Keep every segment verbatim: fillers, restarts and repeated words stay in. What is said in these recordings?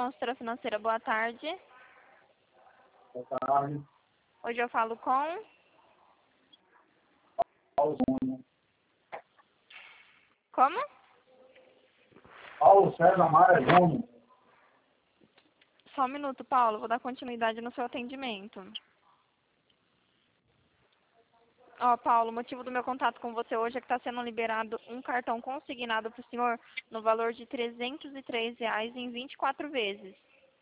Consultora Financeira, boa tarde. Boa tarde. Hoje eu falo com... Paulo Júnior. Como? Paulo César Maia Júnior. Só um minuto, Paulo. Vou dar continuidade no seu atendimento. Ó, Paulo, o motivo do meu contato com você hoje é que está sendo liberado um cartão consignado para o senhor no valor de trezentos e três reais em vinte e quatro vezes.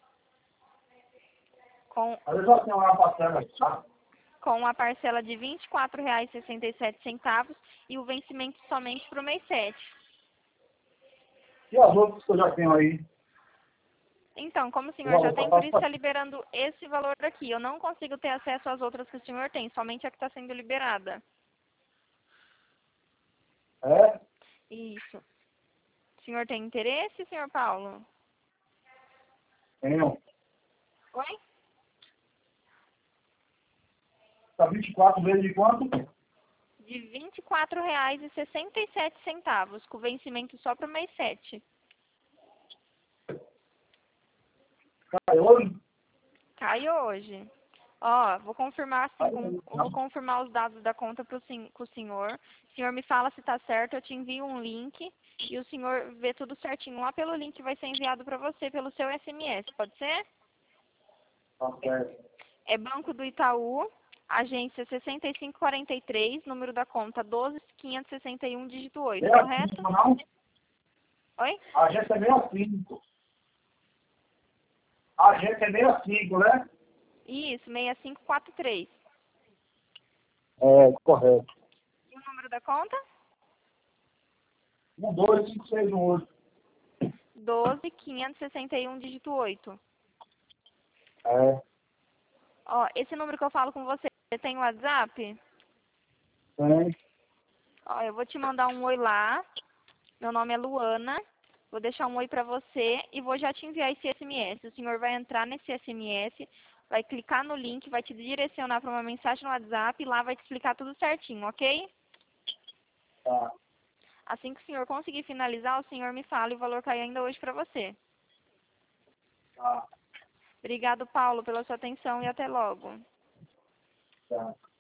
Com, Mas eu já tenho uma parcela, tá? com uma parcela de vinte e quatro reais e sessenta e sete centavos e o vencimento somente para o mês sete. E as outras que eu já tenho aí? Então, como o senhor Não, já eu tem, só por faço isso está liberando esse valor aqui. Eu não consigo ter acesso às outras que o senhor tem, somente a que está sendo liberada. É? Isso. O senhor tem interesse, senhor Paulo? Tenho. Oi? Tá vinte e quatro vezes de quanto? De vinte e quatro reais e sessenta e sete centavos, com vencimento só para o mês sete. Cai hoje? Cai hoje. Ó, vou confirmar assim, Cai com, hoje, eu tá? vou confirmar os dados da conta pro, sen- com o senhor. O senhor me fala se está certo, eu te envio um link e o senhor vê tudo certinho lá pelo link que vai ser enviado para você pelo seu S M S, pode ser? Tá certo. É Banco do Itaú, agência sessenta e cinco quarenta e três, número da conta doze mil quinhentos e sessenta e um, dígito oito, correto? sessenta e cinco, não? Oi? A agência é sessenta e cinco. A agência é sessenta e cinco, né? Isso, seis cinco quatro três. É, correto. E o número da conta? um, dois, cinco, seis, um, oito. doze mil quinhentos e sessenta e um, dígito oito. É, Ó, esse número que eu falo com você, você tem WhatsApp? tem. Ó, eu vou te mandar um oi lá. Meu nome é Luana. Vou deixar um oi pra você e vou já te enviar esse S M S. O senhor vai entrar nesse S M S, vai clicar no link, vai te direcionar para uma mensagem no WhatsApp e lá vai te explicar tudo certinho, ok? Tá. Assim que o senhor conseguir finalizar, o senhor me fala e o valor cai ainda hoje pra você. Tá. Obrigado, Paulo, pela sua atenção e até logo. Tá.